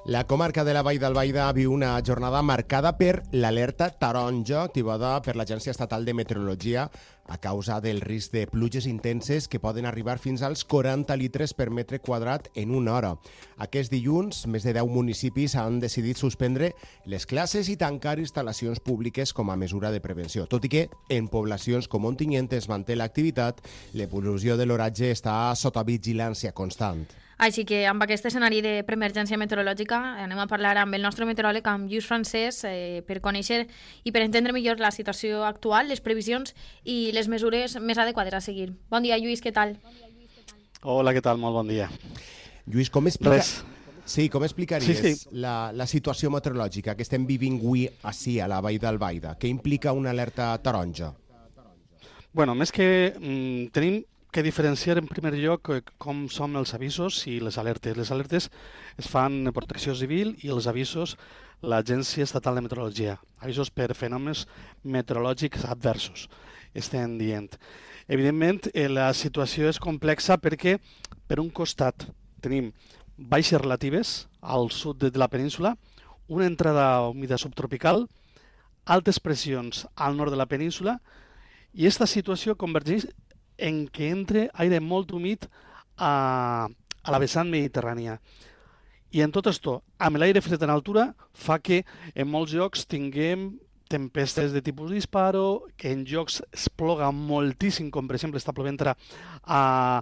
La comarca de la Vall d'Albaida viu una jornada marcada per l'alerta taronja activada per l'Agència Estatal de Meteorologia a causa del risc de pluges intenses que poden arribar fins als 40 litres per metre quadrat en una hora. Aquest dilluns, més de 10 municipis han decidit suspendre les classes i tancar instal·lacions públiques com a mesura de prevenció. Tot i que en poblacions com Ontinyent es manté l'activitat, l'evolució de l'oratge està sota vigilància constant. Així que amb aquest escenari de preemergència meteorològica anem a parlar amb el nostre meteoròleg, amb Lluís Francès, per conèixer i per entendre millor la situació actual, les previsions i les mesures més adequades a seguir. Bon dia, Lluís, què tal? Hola, què tal? Molt bon dia. Lluís, com explicaries la situació meteorològica que estem vivint avui ací, a la Vall d'Albaida? Què implica una alerta taronja? Bueno, més que tenim que diferenciar en primer lloc com són els avisos i les alertes. Les alertes es fan Protecció Civil i els avisos l'Agència Estatal de Meteorologia. Avisos per fenòmens meteorològics adversos, estem dient. Evidentment, la situació és complexa perquè, per un costat, tenim baixes relatives al sud de la península, una entrada humida subtropical, altes pressions al nord de la península, i aquesta situació convergeix en què entre aire molt humit a la vessant mediterrània. I en tot això, amb l'aire fred en altura, fa que en molts llocs tinguem tempestes de tipus disparo, que en llocs es ploga moltíssim, com per exemple està plovent al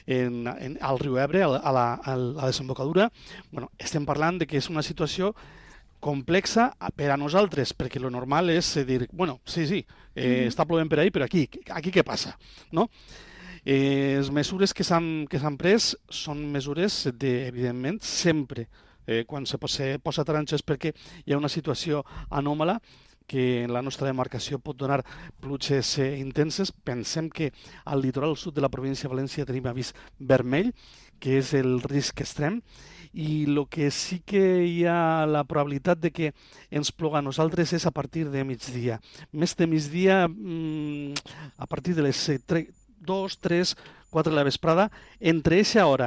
riu Ebre, a la desembocadura. Bueno, estem parlant de que és una situació complexa per a nosaltres, perquè lo normal és dir, bueno, sí, està plovent per ahí, però aquí què passa? No? Les mesures que s'han pres són mesures evidentment, sempre quan se posa taronja és perquè hi ha una situació anòmala que en la nostra demarcació pot donar pluges intenses. Pensem que al litoral sud de la província de València tenim avís vermell, que és el risc extrem, i el que sí que hi ha la probabilitat de que ens ploga a nosaltres és a partir de migdia. Més de migdia, a partir de les 2, 3, 4 de la vesprada, entre aquesta hora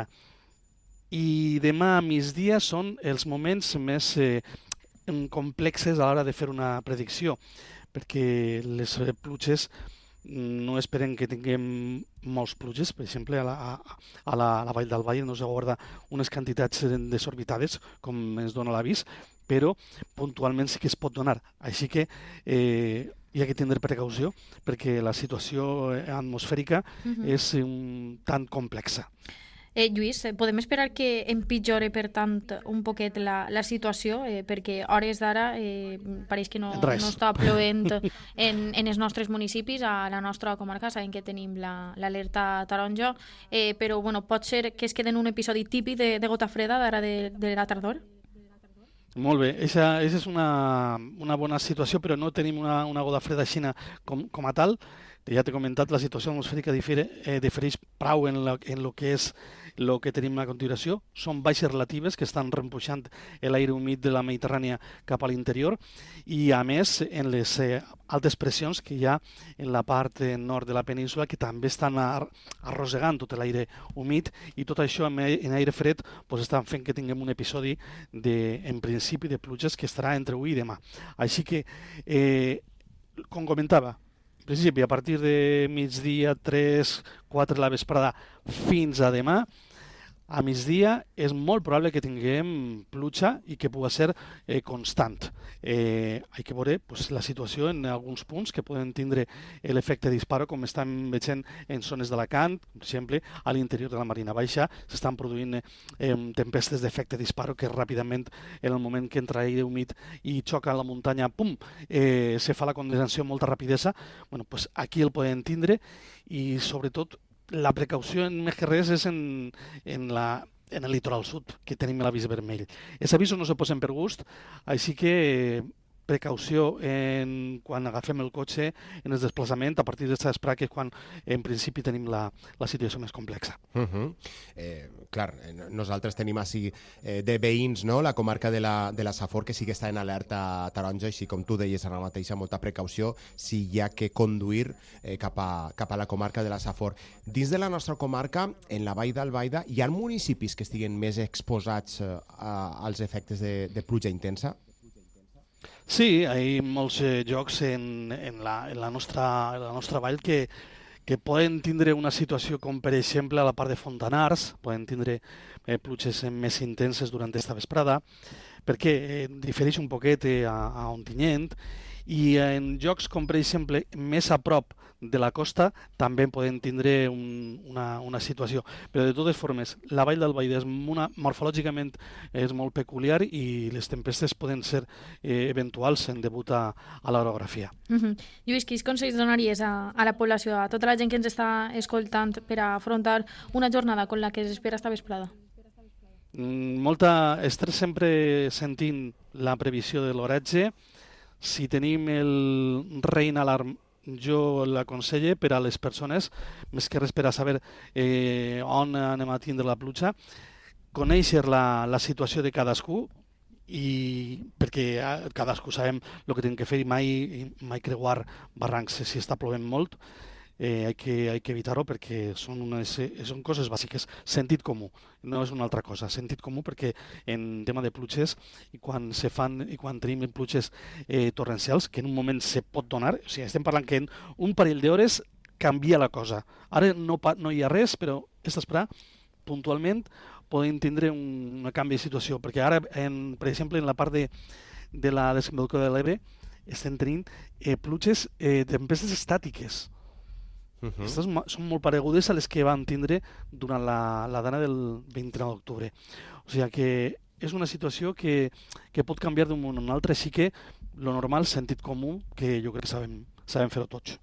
i demà a migdia són els moments més complexes a l'hora de fer una predicció, perquè les pluges no esperem que tinguem molts pluges. Per exemple, a la Vall d'Albaida no s'aguarda unes quantitats desorbitades, com ens dona l'avís, però puntualment sí que es pot donar. Així que hi ha que tindre precaució, perquè la situació atmosfèrica és tan complexa. Lluís, podem esperar que empitjore, per tant, un poquet la situació, perquè a hores d'ara pareix que no està plovent en els nostres municipis, a la nostra comarca, sabem que tenim l'alerta taronja, però bueno, pot ser que es quedi en un episodi típic de gota freda d'ara de la tardor? Molt bé, aquesta és una bona situació, però no tenim una gota freda així com a tal. Ja t'he comentat, la situació atmosfèrica difereix prou en el que és el que tenim a continuació. Són baixes relatives que estan reempuixant l'aire humit de la Mediterrània cap a l'interior, i a més en les altes pressions que hi ha en la part nord de la península, que també estan arrossegant tot l'aire humit, i tot això en aire fred estan fent que tinguem un episodi en principi de pluges que estarà entre avui i demà. Així que, com comentava, en principi, a partir de migdia, 3, 4 de la vesprada fins a demà, a migdia és molt probable que tinguem pluja i que pugui ser constant. Hi ha que veure la situació en alguns punts que poden tindre l'efecte disparo, com estem veient en zones d'Alacant, per exemple, a l'interior de la Marina Baixa s'estan produint tempestes d'efecte disparo que ràpidament, en el moment que entra aire humit i xoca a la muntanya, se fa la condensació amb molta rapidesa. Bueno, aquí el podem tindre, i sobretot la precaució més que res és en el litoral sud, que tenim l'avís vermell. Els avisos no se posen per gust, així que precaució quan agafem el cotxe en el desplaçament, a partir d'aquesta vesprada, que és quan en principi tenim la situació més complexa. Clar, nosaltres tenim així de veïns, no?, la comarca de la Safor, que sí que està en alerta taronja, així com tu deies ara mateixa, molta precaució si hi ha que conduir cap a la comarca de la Safor. Dins de la nostra comarca, en la Vall d'Albaida, hi ha municipis que estiguen més exposats als efectes de pluja intensa? Sí, hi ha molts llocs en la nostra vall que poden tindre una situació com, per exemple, a la part de Fontanars, poden tindre pluges més intenses durant aquesta vesprada, perquè difereix un poquet a Ontinyent, i en llocs com, per exemple, més a prop de la costa també poden tindre una situació. Però de totes formes, la Vall d'Albaida morfològicament és molt peculiar i les tempestes poden ser eventuals en debut a l'orografia. Lluís, quins consells donaries a la població, a tota la gent que ens està escoltant per a afrontar una jornada com la que s'espera esta vesprada? Estar sempre sentint la previsió de l'oratge. Si tenim el rain alarm, jo l'aconselle per a les persones, més que res per a saber on anem a tindre la pluja, conèixer la situació de cadascú, i perquè cadascú sabem el que tenim que fer i mai creuar barrancs si està plovent molt. Hay que evitar-ho perquè són coses bàsiques. Sentit comú, no és una altra cosa. Sentit comú perquè en tema de pluges i quan tenim pluges torrencials, que en un moment se pot donar, o sigui, estem parlant que en un parell d'hores canvia la cosa. Ara no hi ha res, però és d'esperar puntualment poden tindre un canvi de situació, perquè ara, per exemple, en la part de la desembocadura de l'Ebre estem tenint pluges, tempestes estàtiques. Aquestes són molt paregudes a les que van tindre durant la dana del 29 d'octubre. O sigui que és una situació que pot canviar d'un moment a un altre, així que lo normal, sentit comú, que jo crec que sabem fer-ho tots.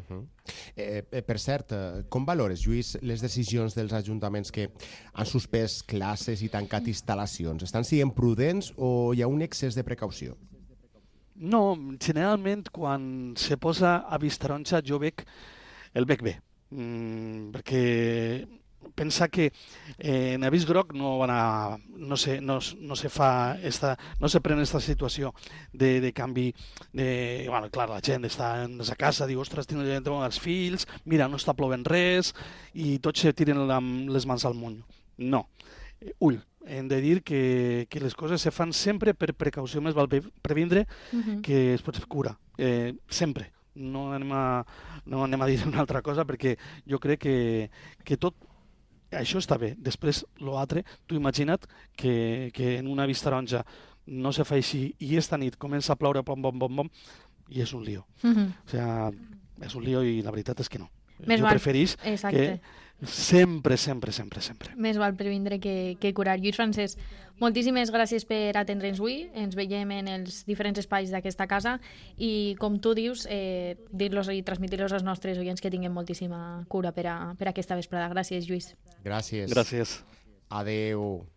Per cert, com valores, Lluís, les decisions dels ajuntaments que han suspès classes i tancat instal·lacions? Estan sent prudents o hi ha un excés de precaució? No, generalment quan se posa a vista taronja jo el veig bé, perquè pensa que en avís groc no se pren aquesta situació de canvi. Bueno, clar, la gent està a casa, diu, ostres, tinc els fills, mira, no està plovent res, i tots se tiren les mans al muny. No. Ull, hem de dir que les coses se fan sempre per precaució, més val previndre que es pot fer cura, sempre. No anem a dir una altra cosa perquè jo crec que tot això està bé. Després, l'altre, tu imagina't que en una vista taronja no se fa així i esta nit comença a ploure pom, i és un lío. O sigui, és un lío i la veritat és que no. Jo preferís que sempre. Més val previndre que curar. Lluís Francesc, moltíssimes gràcies per atendre'ns avui. Ens veiem en els diferents espais d'aquesta casa i, com tu dius, dir-los i transmitir-los als nostres oients que tinguem moltíssima cura per aquesta vesprada. Gràcies, Lluís. Gràcies. Gràcies. Adeu.